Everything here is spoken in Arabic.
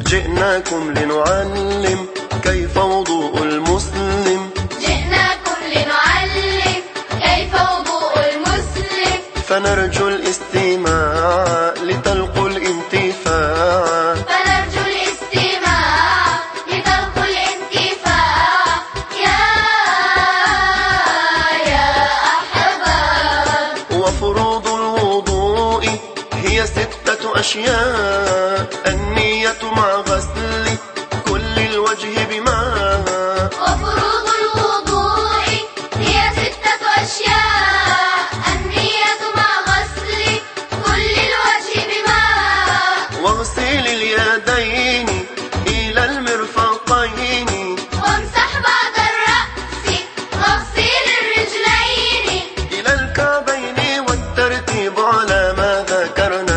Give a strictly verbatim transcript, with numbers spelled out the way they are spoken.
جئناكم لنعلم كيف وضوء المسلم جئناكم لنعلم كيف وضوء المسلم فنرجو الاستماع لتلقوا الانتفاع فنرجو الاستماع لتلقوا الانتفاع يا يا أحباب. وفروض الوضوء هي ستة أشياء: النية مع غسل كل الوجه بماء. وفروض الوضوء هي ستة أشياء: النية مع غسل كل الوجه بماء. واغسل اليدين إلى المرفقين وامسح بعد الرأس واغسل الرجلين إلى الكعبين، والترتيب على ما ذكرنا